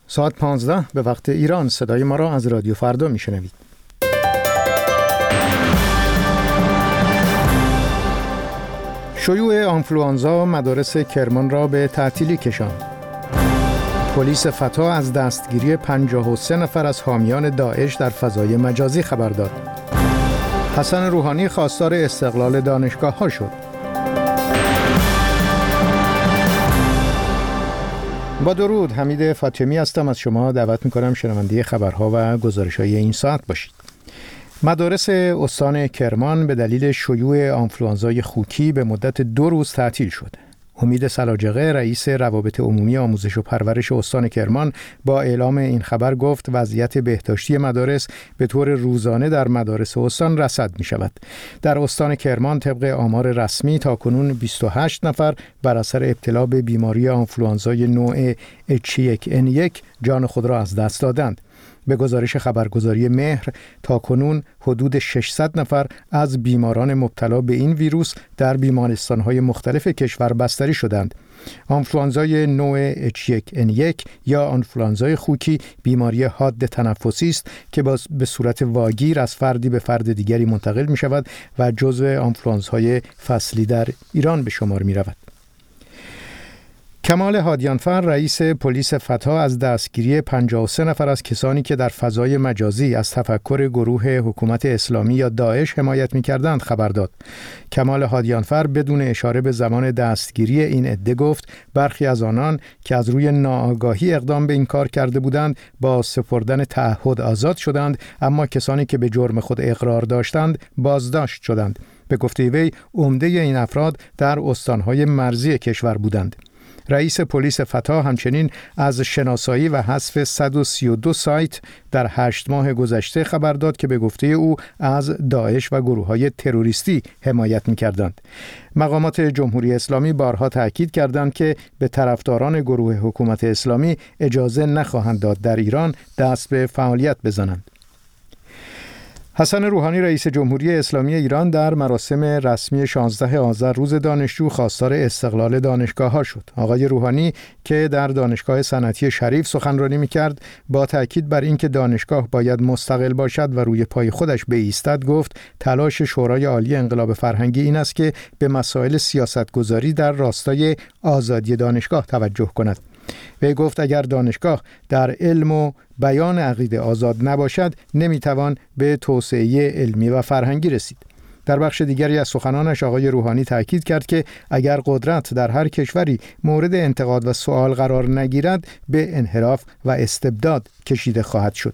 ساعت 15 به وقت ایران صدای ما را از رادیو فردا میشنوید. شیوع آنفلوانزا مدارس کرمان را به تعطیلی کشاند. پلیس فتا از دستگیری 53 نفر از حامیان داعش در فضای مجازی خبر داد. حسن روحانی خواستار استقلال دانشگاه‌ها شد. با درود، حمید فاطمی هستم. از شما دعوت می‌کنم شنونده خبرها و گزارش‌های این ساعت باشید. مدارس استان کرمان به دلیل شیوع آنفلوانزای خوکی به مدت 2 روز تعطیل شد. امید سلاجقه رئیس روابط عمومی آموزش و پرورش استان کرمان با اعلام این خبر گفت وضعیت بهداشتی مدارس به طور روزانه در مدارس استان رصد می شود. در استان کرمان طبق آمار رسمی تاکنون 28 نفر بر اثر ابتلا به بیماری آنفلوانزای نوع H1N1 جان خود را از دست دادند. به گزارش خبرگزاری مهر تاکنون حدود 600 نفر از بیماران مبتلا به این ویروس در بیمارستان‌های مختلف کشور بستری شدند. آنفلوانزای نوع H1N1 یا آنفلوانزای خوکی بیماری حاد تنفسی است که به صورت واگیر از فردی به فرد دیگری منتقل می شود و جزو آنفلوانزهای فصلی در ایران به شمار می رود. کمال هادیانفر رئیس پلیس فتا از دستگیری 53 نفر از کسانی که در فضای مجازی از تفکر گروه حکومت اسلامی یا داعش حمایت می‌کردند خبر داد. کمال هادیانفر بدون اشاره به زمان دستگیری این عده گفت برخی از آنان که از روی ناآگاهی اقدام به این کار کرده بودند با سپردن تعهد آزاد شدند، اما کسانی که به جرم خود اقرار داشتند بازداشت شدند. به گفته وی عمده این افراد در استان‌های مرزی کشور بودند. رئیس پلیس فتا همچنین از شناسایی و حذف 132 سایت در 8 ماه گذشته خبر داد که به گفته او از داعش و گروه‌های تروریستی حمایت می‌کردند. مقامات جمهوری اسلامی بارها تأکید کردند که به طرفداران گروه حکومت اسلامی اجازه نخواهند داد در ایران دست به فعالیت بزنند. حسن روحانی رئیس جمهوری اسلامی ایران در مراسم رسمی 16 آذر روز دانشجو خواستار استقلال دانشگاه‌ها شد. آقای روحانی که در دانشگاه صنعتی شریف سخنرانی می‌کرد با تأکید بر اینکه دانشگاه باید مستقل باشد و روی پای خودش بایستد گفت تلاش شورای عالی انقلاب فرهنگی این است که به مسائل سیاستگذاری در راستای آزادی دانشگاه توجه کند. وی گفت اگر دانشگاه در علم و بیان عقیده آزاد نباشد نمیتوان به توسعه علمی و فرهنگی رسید. در بخش دیگری از سخنانش آقای روحانی تأکید کرد که اگر قدرت در هر کشوری مورد انتقاد و سؤال قرار نگیرد به انحراف و استبداد کشیده خواهد شد.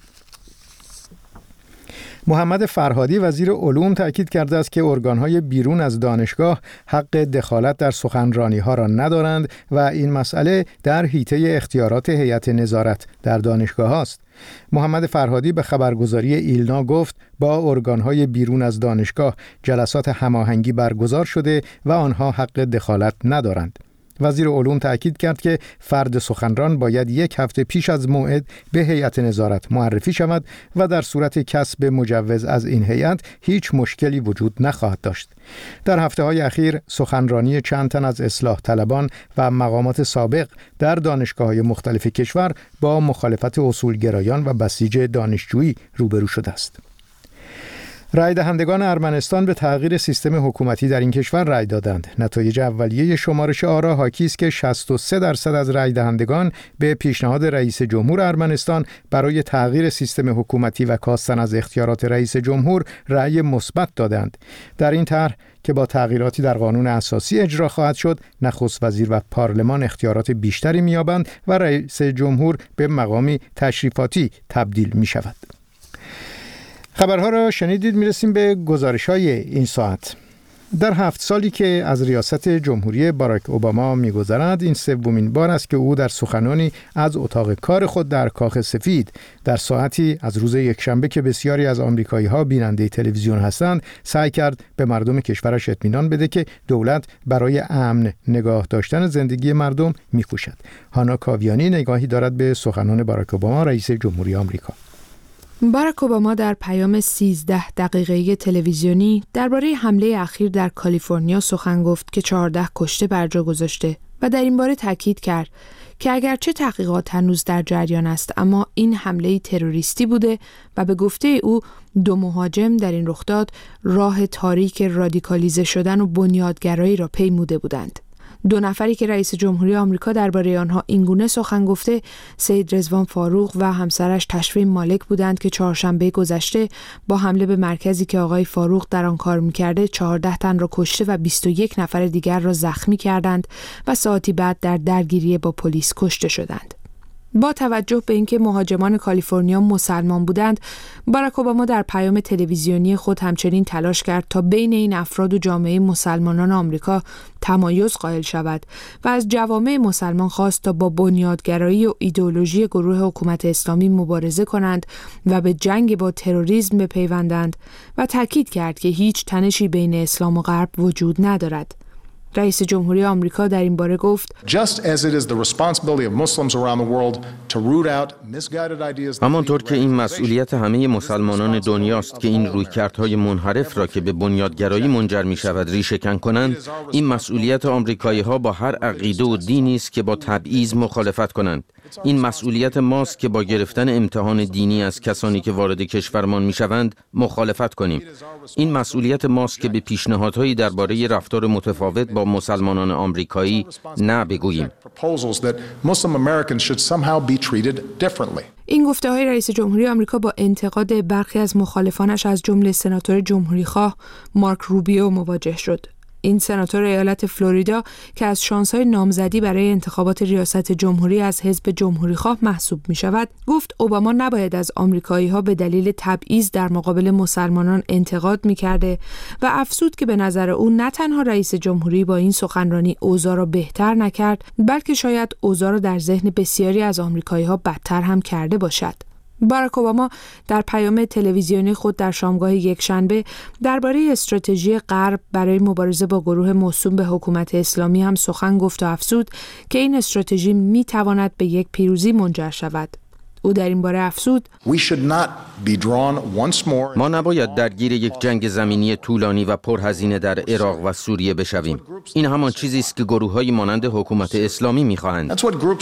محمد فرهادی وزیر علوم تأکید کرده است که ارگان‌های بیرون از دانشگاه حق دخالت در سخنرانی‌ها را ندارند و این مسئله در حیطه اختیارات هیئت نظارت در دانشگاه است. محمد فرهادی به خبرگزاری ایلنا گفت با ارگان‌های بیرون از دانشگاه جلسات هماهنگی برگزار شده و آنها حق دخالت ندارند. وزیر علوم تأکید کرد که فرد سخنران باید 1 هفته پیش از موعد به هیئت نظارت معرفی شود و در صورت کسب مجوز از این هیئت هیچ مشکلی وجود نخواهد داشت. در هفته‌های اخیر سخنرانی چند تن از اصلاح طلبان و مقامات سابق در دانشگاه‌های مختلف کشور با مخالفت اصولگرایان و بسیج دانشجویی روبرو شده است. رای دهندگان ارمنستان به تغییر سیستم حکومتی در این کشور رای دادند. نتایج اولیه شمارش آرا حاکی است که 63% از رای دهندگان به پیشنهاد رئیس جمهور ارمنستان برای تغییر سیستم حکومتی و کاستن از اختیارات رئیس جمهور رای مثبت دادند. در این طرح که با تغییراتی در قانون اساسی اجرا خواهد شد، نخست وزیر و پارلمان اختیارات بیشتری می‌یابند و رئیس جمهور به مقامی تشریفاتی تبدیل می‌شود. خبرها را شنیدید. میرسیم به گزارش‌های این ساعت. در 7 سالی که از ریاست جمهوری باراک اوباما می‌گذرد، این سومین بار است که او در سخنانی از اتاق کار خود در کاخ سفید در ساعتی از روز یکشنبه که بسیاری از آمریکایی‌ها بیننده تلویزیون هستند، سعی کرد به مردم کشورش اطمینان بده که دولت برای امن نگاه داشتن زندگی مردم می‌کوشد. هانا کاویانی نگاهی دارد به سخنان باراک اوباما رئیس جمهوری آمریکا. باراک اوباما در پیام 13 دقیقه‌ای تلویزیونی درباره حمله اخیر در کالیفرنیا سخن گفت که 14 کشته بر جا گذاشته و در این باره تاکید کرد که اگرچه تحقیقات هنوز در جریان است اما این حمله تروریستی بوده و به گفته او 2 مهاجم در این رخداد راه تاریک رادیکالیزه شدن و بنیادگرایی را پیموده بودند. 2 نفری که رئیس جمهوری آمریکا درباره آنها اینگونه سخن گفته سید رضوان فاروق و همسرش تشفین مالک بودند که چهارشنبه گذشته با حمله به مرکزی که آقای فاروق در آن کار می‌کرده 14 تن را کشته و 21 نفر دیگر را زخمی کردند و ساعتی بعد در درگیری با پلیس کشته شدند. با توجه به اینکه مهاجمان کالیفرنیا مسلمان بودند، باراک اوباما در پیام تلویزیونی خود همچنین تلاش کرد تا بین این افراد و جامعه مسلمانان آمریکا تمایز قائل شود و از جوامع مسلمان خواست تا با بنیادگرایی و ایدئولوژی گروه حکومت اسلامی مبارزه کنند و به جنگ با تروریسم بپیوندند و تاکید کرد که هیچ تنشی بین اسلام و غرب وجود ندارد. رئیس جمهوری آمریکا در این باره گفت همانطور که این مسئولیت همه مسلمانان دنیاست که این رویکردهای منحرف را که به بنیادگرایی منجر می شود ریشه‌کن کنند، این مسئولیت آمریکایی‌ها با هر عقیده و دینی است که با تبعیض مخالفت کنند. این مسئولیت ماست که با گرفتن امتحان دینی از کسانی که وارد کشورمان میشوند مخالفت کنیم. این مسئولیت ماست که به پیشنهادهایی درباره رفتار متفاوت با مسلمانان آمریکایی نه بگوییم. این گفته‌های رئیس جمهوری آمریکا با انتقاد برخی از مخالفانش از جمله سناتور جمهوریخواه مارک روبیو مواجه شد. این سناتور ایالت فلوریدا که از شانس‌های نامزدی برای انتخابات ریاست جمهوری از حزب جمهوریخواه محسوب می‌شود، گفت اوباما نباید از آمریکایی‌ها به دلیل تبعیض در مقابل مسلمانان انتقاد می‌کرده و افزود که به نظر او نه تنها رئیس جمهوری با این سخنرانی اوضاع را بهتر نکرد، بلکه شاید اوضاع را در ذهن بسیاری از آمریکایی‌ها بدتر هم کرده باشد. باراک اوباما در پیام تلویزیونی خود در شامگاه یکشنبه درباره استراتژی غرب برای مبارزه با گروه موسوم به حکومت اسلامی هم سخن گفت و افزود که این استراتژی می‌تواند به یک پیروزی منجر شود. او در این باره افزود: ما نباید درگیر یک جنگ زمینی طولانی و پرهزینه در عراق و سوریه بشویم. این همان چیزی است که گروه‌های مانند حکومت اسلامی می‌خواهند.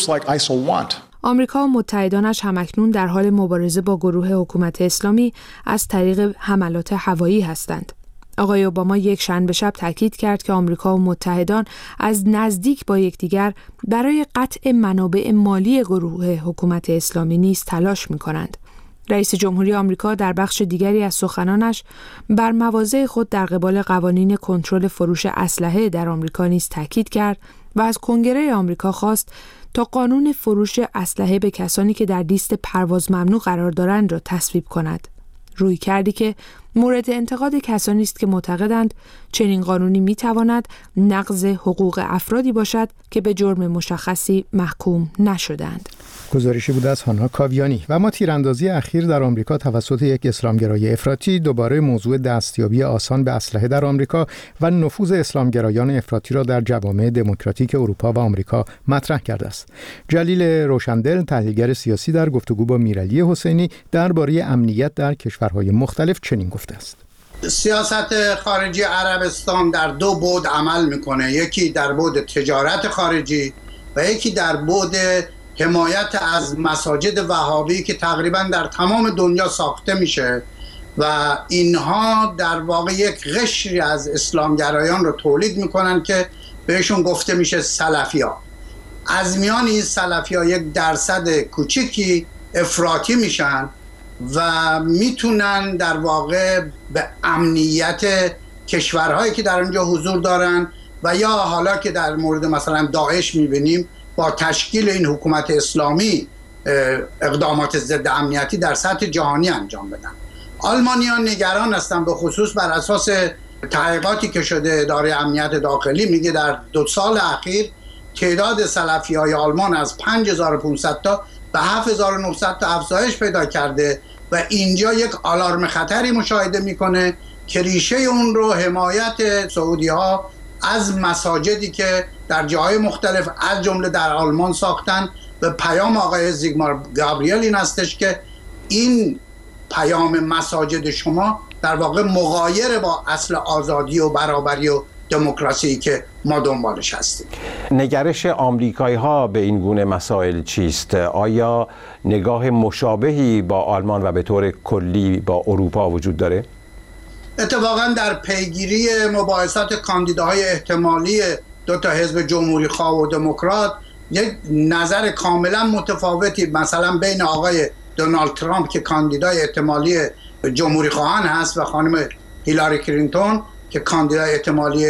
آمریکا و متحدانش همکنون در حال مبارزه با گروه حکومت اسلامی از طریق حملات هوایی هستند. آقای اوباما یک شنبه شب تاکید کرد که آمریکا و متحدان از نزدیک با یکدیگر برای قطع منابع مالی گروه حکومت اسلامی نیز تلاش می‌کنند. رئیس جمهوری آمریکا در بخش دیگری از سخنانش بر مواضع خود در قبال قوانین کنترل فروش اسلحه در آمریکا نیز تاکید کرد و از کنگره آمریکا خواست تا قانون فروش اسلحه به کسانی که در لیست پرواز ممنوع قرار دارند را تصویب کند. روی کردی که مورد انتقاد کسانی است که معتقدند چنین قانونی میتواند نقض حقوق افرادی باشد که به جرم مشخصی محکوم نشدند. گزارشی بود از هانا کاویانی. و اما تیراندازی اخیر در آمریکا توسط یک اسلامگرای افراطی دوباره موضوع دستیابی آسان به اسلحه در آمریکا و نفوذ اسلامگرایان افراطی را در جوامع دموکراتیک اروپا و آمریکا مطرح کرده است. جلیل روشندل، تحلیلگر سیاسی، در گفتگو با میرعلی حسینی درباره امنیت در کشورهای مختلف چنین گفته است: سیاست خارجی عربستان در 2 بعد عمل میکنه، یکی در بعد تجارت خارجی و یکی در بعد حمایت از مساجد وهابی که تقریبا در تمام دنیا ساخته میشه و اینها در واقع یک قشری از اسلامگرایان رو تولید میکنن که بهشون گفته میشه سلفی‌ها. از میان این سلفی‌ها 1% کوچیکی افراطی میشن و میتونن در واقع به امنیت کشورهایی که در اونجا حضور دارن و یا حالا که در مورد مثلا داعش میبینیم با تشکیل این حکومت اسلامی اقدامات ضد امنیتی در سطح جهانی انجام بدن. آلمانیان نگران هستن، به خصوص بر اساس تحقیقاتی که شده اداره امنیت داخلی میگه در 2 سال اخیر تعداد سلفی‌های آلمان از 5500 تا به 7900 تا افزایش پیدا کرده و اینجا یک آلارم خطری مشاهده میکنه که ریشه اون رو حمایت سعودی‌ها از مساجدی که در جاهای مختلف از جمله در آلمان ساختن. به پیام آقای زیگمار گابریل این هستش که این پیام مساجد شما در واقع مغایر با اصل آزادی و برابری و دموکراسی که ما دنبالش هستیم. نگرش آمریکایی‌ها به این گونه مسائل چیست؟ آیا نگاه مشابهی با آلمان و به طور کلی با اروپا وجود داره؟ اتفاقا در پیگیری مباحثات کاندیداهای احتمالی دو تا حزب جمهوری خواه و دموکرات یک نظر کاملا متفاوتی مثلا بین آقای دونالد ترامپ که کاندیدای احتمالی جمهوری خواهان هست و خانم هیلاری کلینتون که کاندیدای احتمالی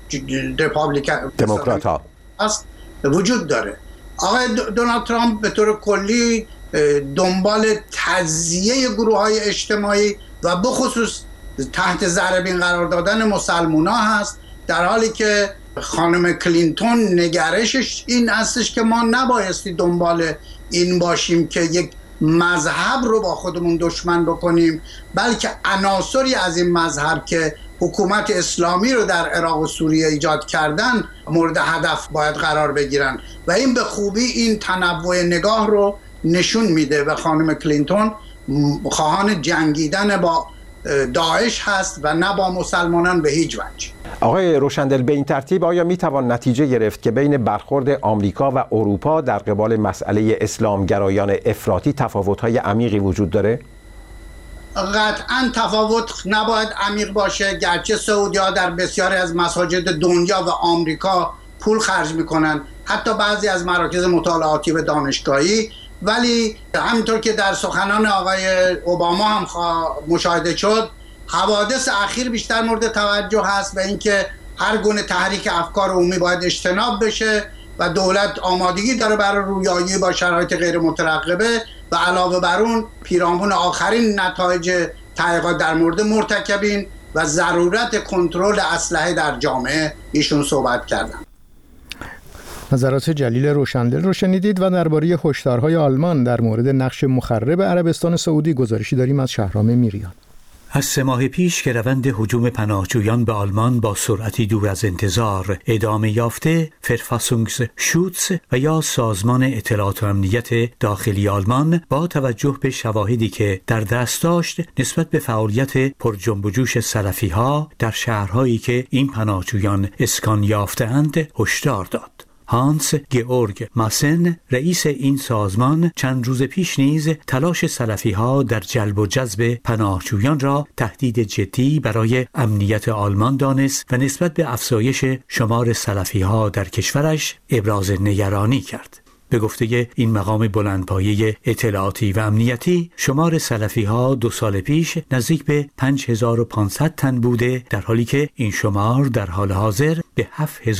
دموکرات ها است وجود داره. آقای دونالد ترامپ به طور کلی دنبال تضییع گروه‌های اجتماعی و بخصوص تحت ضربین قرار دادن مسلمان‌ها هست، در حالی که خانم کلینتون نگرشش این هستش که ما نبایستی دنبال این باشیم که یک مذهب رو با خودمون دشمن بکنیم، بلکه عناصری از این مذهب که حکومت اسلامی رو در عراق و سوریه ایجاد کردن مورد هدف باید قرار بگیرن و این به خوبی این تنوع نگاه رو نشون میده و خانم کلینتون خواهان جنگیدن با داعش هست و نه با مسلمانان به هیچ وجه. آقای روشندل، به این ترتیب آیا میتوان نتیجه گرفت که بین برخورد آمریکا و اروپا در قبال مسئله اسلامگرایان افراطی تفاوت‌های عمیقی وجود داره؟ قطعاً تفاوت نباید عمیق باشه، گرچه سعودی‌ها در بسیاری از مساجد دنیا و آمریکا پول خرج میکنن، حتی بعضی از مراکز مطالعاتی و دانشگاهی، ولی همینطور که در سخنان آقای اوباما هم مشاهده شد، حوادث اخیر بیشتر مورد توجه هست و اینکه هر گونه تحریک افکار عمومی باید اجتناب بشه و دولت آمادگی داره برای رویایی با شرایط غیر مترقبه و علاوه بر اون پیرامون آخرین نتایج تحقیقات در مورد مرتکبین و ضرورت کنترل اسلحه در جامعه ایشون صحبت کردن. نظرات جلیل روشندل رو شنیدید و درباره هشدارهای آلمان در مورد نقش مخرب عربستان سعودی گزارشی داریم از شهرام میریان. از 3 ماه پیش که روند هجوم پناهجویان به آلمان با سرعتی دور از انتظار ادامه یافته، فرفاسونگسشوتس و یا سازمان اطلاعات و امنیت داخلی آلمان با توجه به شواهدی که در دست داشت نسبت به فعالیت پرجنب و جوش سلفی‌ها در شهرهایی که این پناهجویان اسکان یافته‌اند هشدار داد. هانس گئورگ ماسن، رئیس این سازمان، چند روز پیش نیز تلاش سلفی‌ها در جلب و جذب پناهجویان را تهدید جدی برای امنیت آلمان دانست و نسبت به افزایش شمار سلفی‌ها در کشورش ابراز نگرانی کرد. به گفته این مقام بلندپایه اطلاعاتی و امنیتی، شمار سلفی‌ها 2 سال پیش نزدیک به 5500 تن بوده، در حالی که این شمار در حال حاضر به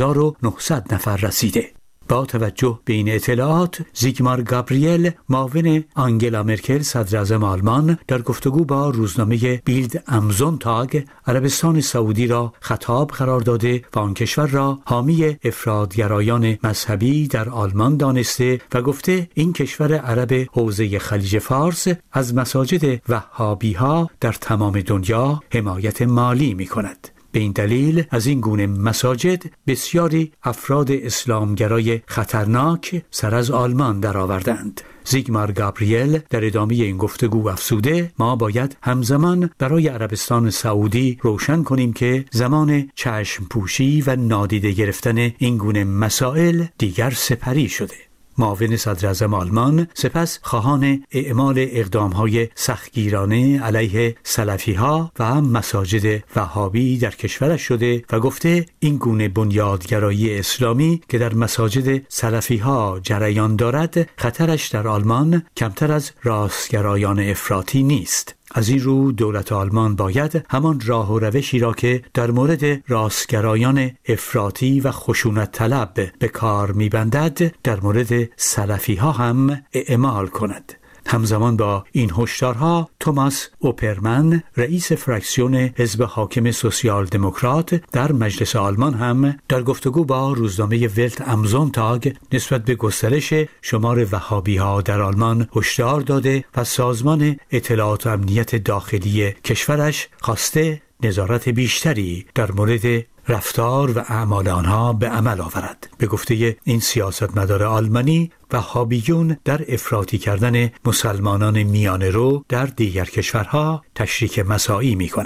7900 نفر رسیده. با توجه به این اطلاعات، زیگمار گابریل، معاون آنگلا مرکل صدراعظم آلمان، در گفتگو با روزنامه بیلد ام زونتاگ عربستان سعودی را خطاب قرار داده و آن کشور را حامی افراطگرایان مذهبی در آلمان دانسته و گفته این کشور عرب حوزه خلیج فارس از مساجد وهابی‌ها در تمام دنیا حمایت مالی می‌کند. به این دلیل از این گونه مساجد بسیاری افراد اسلامگرای خطرناک سر از آلمان درآوردند. زیگمار گابریل در ادامه این گفتگو افزوده ما باید همزمان برای عربستان سعودی روشن کنیم که زمان چشم پوشی و نادیده گرفتن این گونه مسائل دیگر سپری شده. معاون صدراعظم آلمان سپس خواهان اعمال اقدام‌های سختگیرانه علیه سلفی‌ها و مساجد وهابی در کشورش شده و گفته این گونه بنیادگرایی اسلامی که در مساجد سلفی‌ها جریان دارد، خطرش در آلمان کمتر از راستگرایان افراطی نیست. از این رو دولت آلمان باید همان راه و روشی را که در مورد راستگرایان افراطی و خشونت طلب به کار می‌بندد در مورد سلفی‌ها هم اعمال کند. همزمان با این هشدارها، توماس اوپرمن، رئیس فراکسیون حزب حاکم سوسیال دموکرات در مجلس آلمان هم در گفتگو با روزنامه ولت ام زونتاگ نسبت به گسترش شمار وهابی‌ها در آلمان هشدار داده و سازمان اطلاعات و امنیت داخلی کشورش خواسته نظارت بیشتری در مورد رفتار و اعمال آنها به عمل آورد. به گفته این سیاستمدار آلمانی، وهابیون در افراطی کردن مسلمانان میانه رو در دیگر کشورها تشریک مساعی می کنند.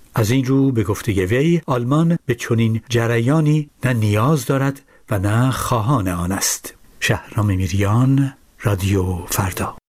از این رو به گفته وی آلمان به چنین جریانی نه نیاز دارد و نه خواهان آن است. شهرام میریان، رادیو فردا.